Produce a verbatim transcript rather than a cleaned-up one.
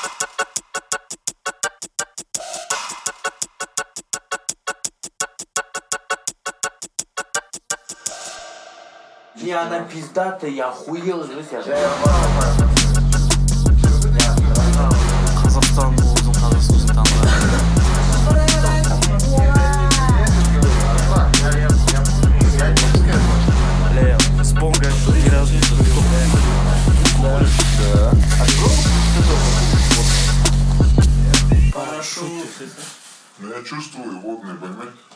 Не, она пиздатая, я охуел, друзья. Қазақстан болдың, қазақстан өзің танымай. Бля, с бомбой ни разу не слышал. Да. Ну я чувствую водные, понимаете?